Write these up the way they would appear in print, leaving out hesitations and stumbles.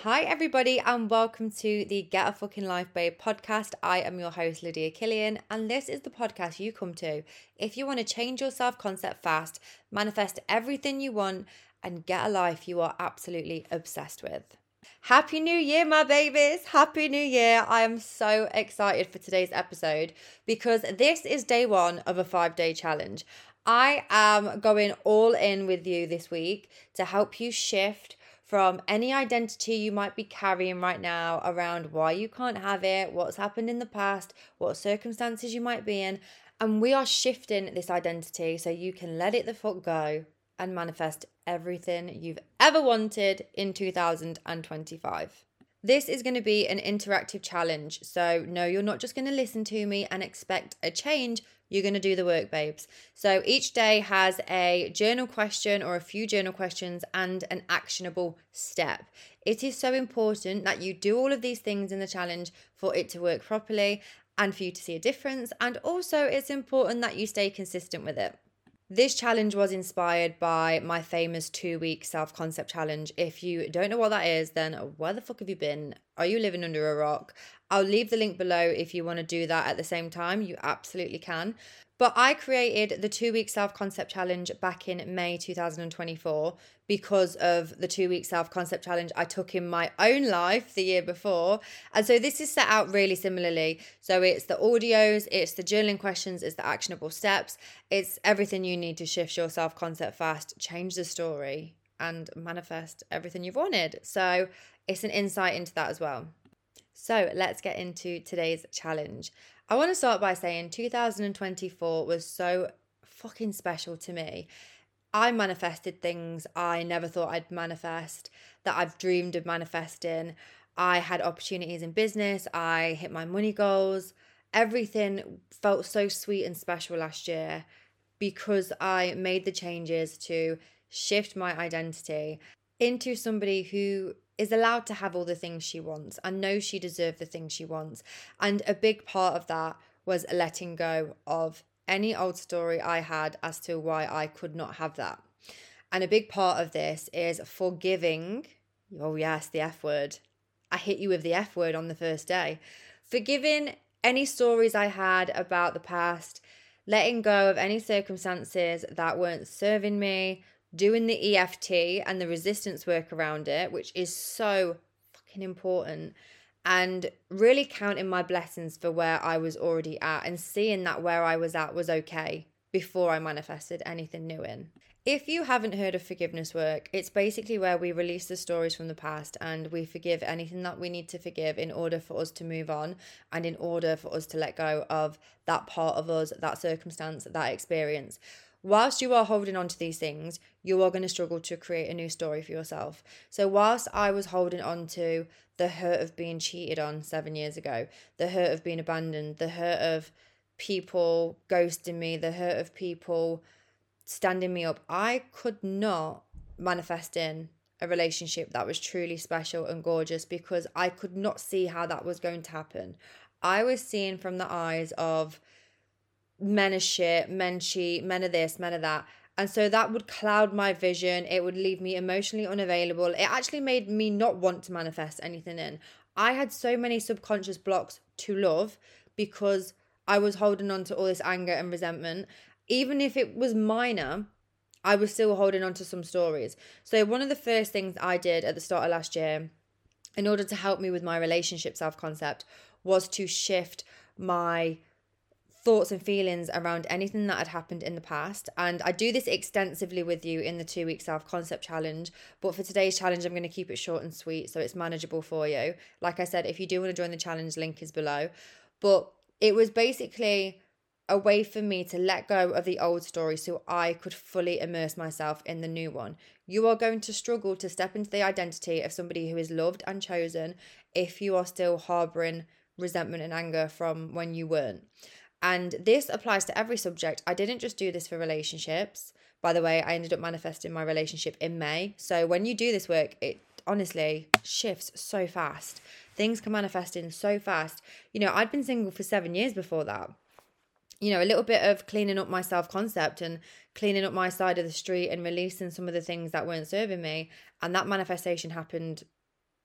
Hi everybody and welcome to the Get a Fucking Life Babe podcast. I am your host Lydia Killian and this is the podcast you come to if you want to change your self-concept fast, manifest everything you want and get a life you are absolutely obsessed with. Happy New Year, my babies. Happy New Year. I am so excited for today's episode because this is day one of a 5-day challenge. I am going all in with you this week to help you shift from any identity you might be carrying right now around why you can't have it, what's happened in the past, what circumstances you might be in. And we are shifting this identity so you can let it the fuck go and manifest everything you've ever wanted in 2025. This is going to be an interactive challenge. So no, you're not just going to listen to me and expect a change. You're going to do the work, babes. So each day has a journal question or a few journal questions and an actionable step. It is so important that you do all of these things in the challenge for it to work properly and for you to see a difference. And also it's important that you stay consistent with it. This challenge was inspired by my famous 2-week self-concept challenge. If you don't know what that is, then where the fuck have you been? Are you living under a rock? I'll leave the link below if you want to do that at the same time. You absolutely can. But I created the 2-week self-concept challenge back in May 2024 because of the 2-week self-concept challenge I took in my own life the year before. And so this is set out really similarly. So it's the audios, it's the journaling questions, it's the actionable steps. It's everything you need to shift your self-concept fast, change the story and manifest everything you've wanted. So it's an insight into that as well. So let's get into today's challenge. I want to start by saying 2024 was so fucking special to me. I manifested things I never thought I'd manifest, that I've dreamed of manifesting. I had opportunities in business. I hit my money goals. Everything felt so sweet and special last year because I made the changes to shift my identity into somebody who is allowed to have all the things she wants and knows she deserves the things she wants. And a big part of that was letting go of any old story I had as to why I could not have that. And a big part of this is forgiving. Oh yes, the F word. I hit you with the F word on the first day. Forgiving any stories I had about the past, letting go of any circumstances that weren't serving me, doing the EFT and the resistance work around it, which is so fucking important, and really counting my blessings for where I was already at and seeing that where I was at was okay before I manifested anything new in. If you haven't heard of forgiveness work, it's basically where we release the stories from the past and we forgive anything that we need to forgive in order for us to move on and in order for us to let go of that part of us, that circumstance, that experience. Whilst you are holding on to these things, you are going to struggle to create a new story for yourself. So whilst I was holding on to the hurt of being cheated on 7 years ago, the hurt of being abandoned, the hurt of people ghosting me, the hurt of people standing me up, I could not manifest in a relationship that was truly special and gorgeous because I could not see how that was going to happen. I was seeing from the eyes of men are shit, men cheat, men are this, men are that. And so that would cloud my vision. It would leave me emotionally unavailable. It actually made me not want to manifest anything in. I had so many subconscious blocks to love because I was holding on to all this anger and resentment. Even if it was minor, I was still holding on to some stories. So one of the first things I did at the start of last year in order to help me with my relationship self-concept was to shift my thoughts and feelings around anything that had happened in the past. And I do this extensively with you in the 2-week self-concept challenge. But for today's challenge, I'm going to keep it short and sweet so it's manageable for you. Like I said, if you do want to join the challenge, link is below. But it was basically a way for me to let go of the old story so I could fully immerse myself in the new one. You are going to struggle to step into the identity of somebody who is loved and chosen if you are still harboring resentment and anger from when you weren't. And this applies to every subject. I didn't just do this for relationships. By the way, I ended up manifesting my relationship in May. So when you do this work, it honestly shifts so fast. Things can manifest in so fast. You know, I'd been single for 7 years before that. You know, a little bit of cleaning up my self-concept and cleaning up my side of the street and releasing some of the things that weren't serving me. And that manifestation happened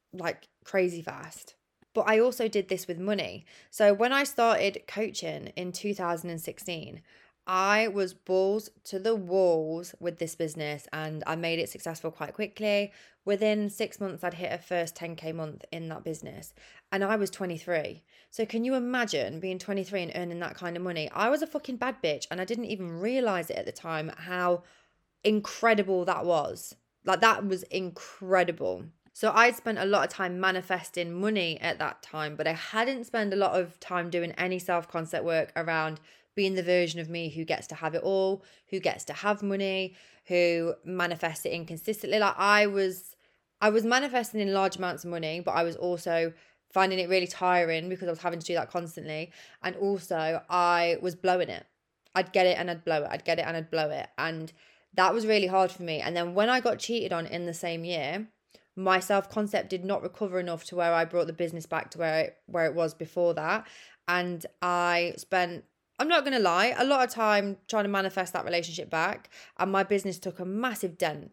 like crazy fast. But I also did this with money. So when I started coaching in 2016, I was balls to the walls with this business and I made it successful quite quickly. Within 6 months, I'd hit a first 10K month in that business and I was 23. So can you imagine being 23 and earning that kind of money? I was a fucking bad bitch and I didn't even realize it at the time how incredible that was. Like, that was incredible. So I'd spent a lot of time manifesting money at that time, but I hadn't spent a lot of time doing any self-concept work around being the version of me who gets to have it all, who gets to have money, who manifests it inconsistently. Like I was manifesting in large amounts of money, but I was also finding it really tiring because I was having to do that constantly. And also I was blowing it. I'd get it and I'd blow it. I'd get it and I'd blow it. And that was really hard for me. And then when I got cheated on in the same year, my self-concept did not recover enough to where I brought the business back to where it was before that. And I spent, I'm not going to lie, a lot of time trying to manifest that relationship back. And my business took a massive dent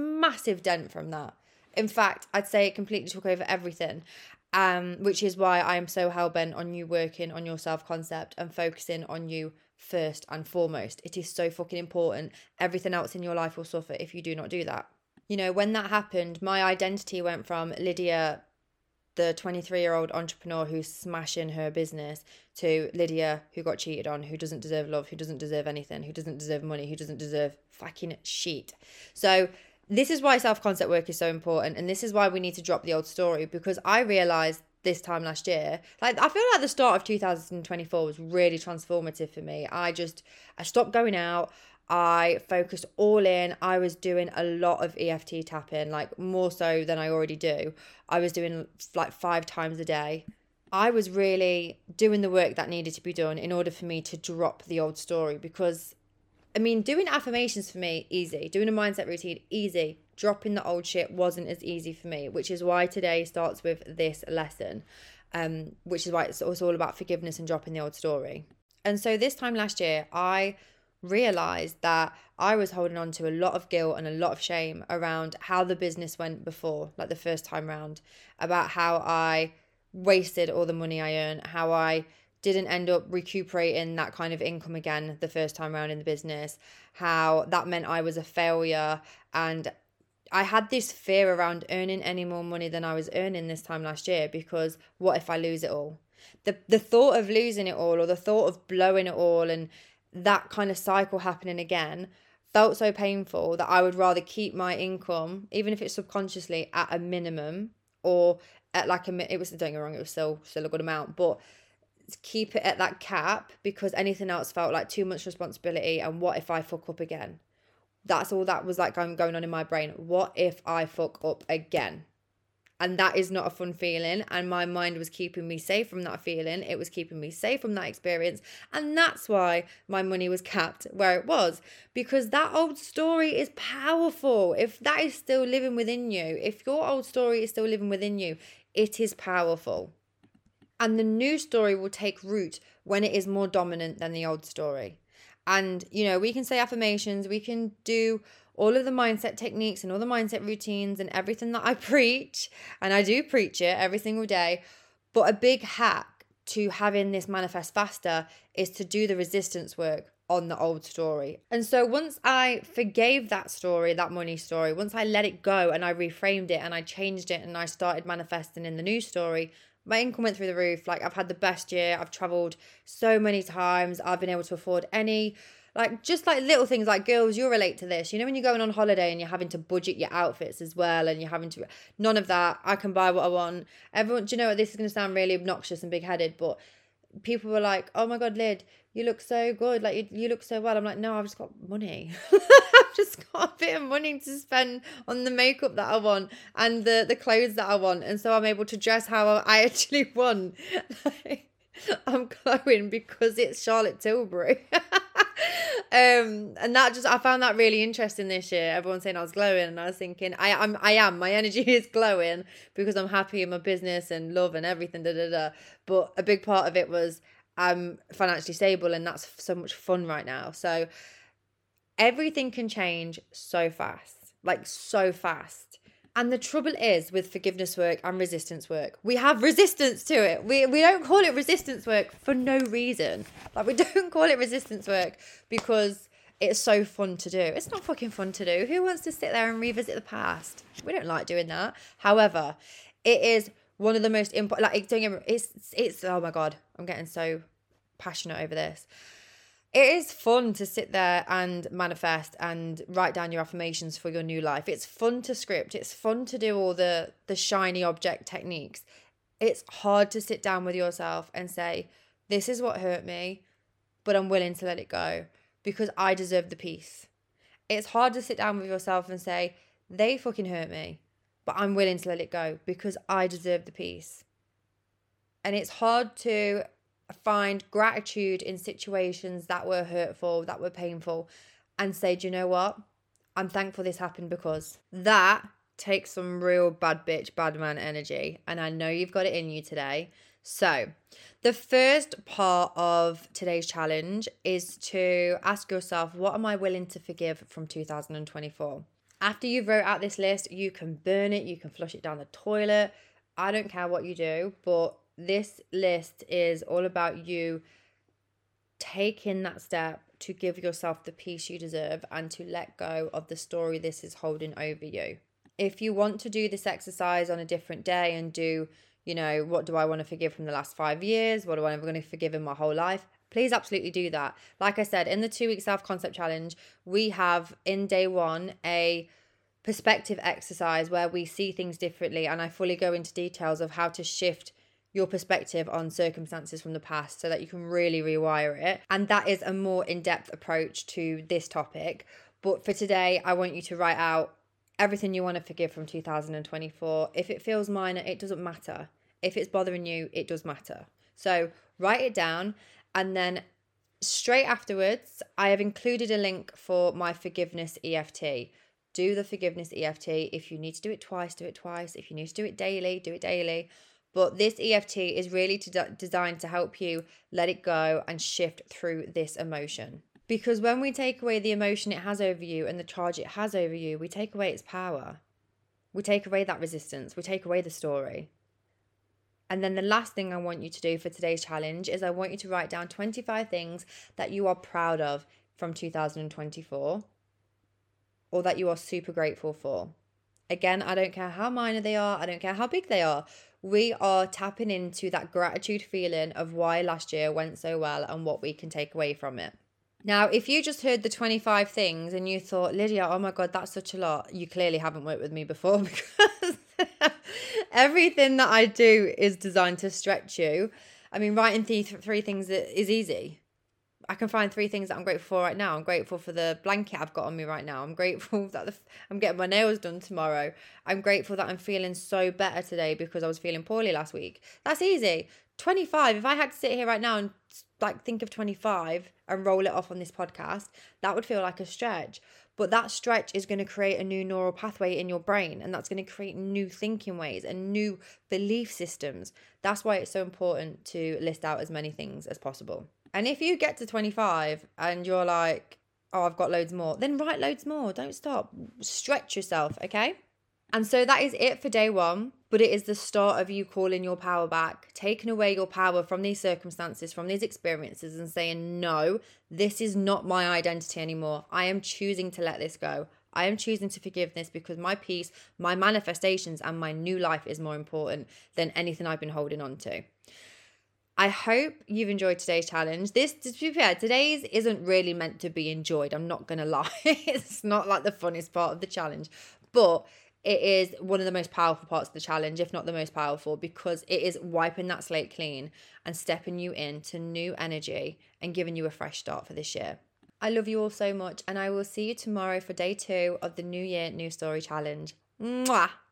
from that. In fact, I'd say it completely took over everything. Which is why I am so hell-bent on you working on your self-concept and focusing on you first and foremost. It is so fucking important. Everything else in your life will suffer if you do not do that. You know, when that happened, my identity went from Lydia, the 23-year-old entrepreneur who's smashing her business, to Lydia who got cheated on, who doesn't deserve love, who doesn't deserve anything, who doesn't deserve money, who doesn't deserve fucking shit. So this is why self-concept work is so important. And this is why we need to drop the old story, because I realized this time last year, like I feel like the start of 2024 was really transformative for me. I stopped going out. I focused all in. I was doing a lot of EFT tapping, like more so than I already do. I was doing like 5 times a day. I was really doing the work that needed to be done in order for me to drop the old story, because I mean, doing affirmations for me, easy. Doing a mindset routine, easy. Dropping the old shit wasn't as easy for me, which is why today starts with this lesson, which is why it's all about forgiveness and dropping the old story. And so this time last year, I realized that I was holding on to a lot of guilt and a lot of shame around how the business went before, like the first time round, about how I wasted all the money I earned, how I didn't end up recuperating that kind of income again the first time around in the business, how that meant I was a failure. And I had this fear around earning any more money than I was earning this time last year, because what if I lose it all? The thought of losing it all, or the thought of blowing it all and that kind of cycle happening again, felt so painful that I would rather keep my income, even if it's subconsciously, at a minimum, or at like it was, don't get me wrong, it was still a good amount, but keep it at that cap, because anything else felt like too much responsibility. And what if I fuck up again? That's all that was like going on in my brain. What if I fuck up again? And that is not a fun feeling. And my mind was keeping me safe from that feeling. It was keeping me safe from that experience. And that's why my money was capped where it was. Because that old story is powerful. If that is still living within you, if your old story is still living within you, it is powerful. And the new story will take root when it is more dominant than the old story. And, you know, we can say affirmations, we can do all of the mindset techniques and all the mindset routines and everything that I preach, and I do preach it every single day. But a big hack to having this manifest faster is to do the resistance work on the old story. And so once I forgave that story, that money story, once I let it go and I reframed it and I changed it and I started manifesting in the new story, my income went through the roof. Like, I've had the best year. I've traveled so many times. I've been able to afford any, like, just like little things, like, girls, you'll relate to this. You know, when you're going on holiday and you're having to budget your outfits as well, and you're having to, none of that. I can buy what I want. Everyone, do you know what? This is going to sound really obnoxious and big-headed, but people were like, oh my God, Lyd, you look so good. Like, you look so well. I'm like, no, I've just got money. I've just got a bit of money to spend on the makeup that I want and the clothes that I want. And so I'm able to dress how I actually want. I'm glowing because it's Charlotte Tilbury. And that just, I found that really interesting this year. Everyone saying I was glowing, and I was thinking, I am. My energy is glowing because I'm happy in my business and love and everything. But a big part of it was I'm financially stable, and that's so much fun right now. So everything can change so fast, like so fast. And the trouble is with forgiveness work and resistance work, we have resistance to it. We don't call it resistance work for no reason. Like, we don't call it resistance work because it's so fun to do. It's not fucking fun to do. Who wants to sit there and revisit the past? We don't like doing that. However, it is one of the most important, like, don't get me, it's, oh my God, I'm getting so passionate over this. It is fun to sit there and manifest and write down your affirmations for your new life. It's fun to script. It's fun to do all the shiny object techniques. It's hard to sit down with yourself and say, this is what hurt me, but I'm willing to let it go because I deserve the peace. It's hard to sit down with yourself and say, they fucking hurt me, but I'm willing to let it go because I deserve the peace. And it's hard to find gratitude in situations that were hurtful, that were painful, and say, do you know what? I'm thankful this happened because that takes some real bad bitch, bad man energy. And I know you've got it in you today. So the first part of today's challenge is to ask yourself, what am I willing to forgive from 2024? After you've wrote out this list, you can burn it, you can flush it down the toilet. I don't care what you do, but this list is all about you taking that step to give yourself the peace you deserve and to let go of the story this is holding over you. If you want to do this exercise on a different day and do, what do I want to forgive from the last 5 years? What do I want to forgive in my whole life? Please absolutely do that. Like I said, in the 2-week self-concept challenge, we have in day 1 a perspective exercise where we see things differently, and I fully go into details of how to shift your perspective on circumstances from the past so that you can really rewire it. And that is a more in-depth approach to this topic. But for today, I want you to write out everything you want to forgive from 2024. If it feels minor, it doesn't matter. If it's bothering you, it does matter. So write it down, and then straight afterwards, I have included a link for my forgiveness EFT. Do the forgiveness EFT. If you need to do it twice, do it twice. If you need to do it daily, do it daily. But this EFT is really designed to help you let it go and shift through this emotion. Because when we take away the emotion it has over you and the charge it has over you, we take away its power. We take away that resistance. We take away the story. And then the last thing I want you to do for today's challenge is I want you to write down 25 things that you are proud of from 2024 or that you are super grateful for. Again, I don't care how minor they are. I don't care how big they are. We are tapping into that gratitude feeling of why last year went so well and what we can take away from it. Now, if you just heard the 25 things and you thought, Lydia, oh my God, that's such a lot, you clearly haven't worked with me before because everything that I do is designed to stretch you. I mean, writing three things is easy. I can find 3 things that I'm grateful for right now. I'm grateful for the blanket I've got on me right now. I'm grateful that I'm getting my nails done tomorrow. I'm grateful that I'm feeling so better today because I was feeling poorly last week. That's easy. 25, if I had to sit here right now and think of 25 and roll it off on this podcast, that would feel like a stretch. But that stretch is going to create a new neural pathway in your brain, and that's going to create new thinking ways and new belief systems. That's why it's so important to list out as many things as possible. And if you get to 25 and you're like, oh, I've got loads more, then write loads more. Don't stop. Stretch yourself, okay? And so that is it for day 1, but it is the start of you calling your power back, taking away your power from these circumstances, from these experiences, and saying, no, this is not my identity anymore. I am choosing to let this go. I am choosing to forgive this because my peace, my manifestations, and my new life is more important than anything I've been holding on to. I hope you've enjoyed today's challenge. To be fair, today's isn't really meant to be enjoyed. I'm not going to lie. It's not like the funnest part of the challenge, but it is one of the most powerful parts of the challenge, if not the most powerful, because it is wiping that slate clean and stepping you into new energy and giving you a fresh start for this year. I love you all so much, and I will see you tomorrow for day 2 of the New Year, New Story challenge. Mwah!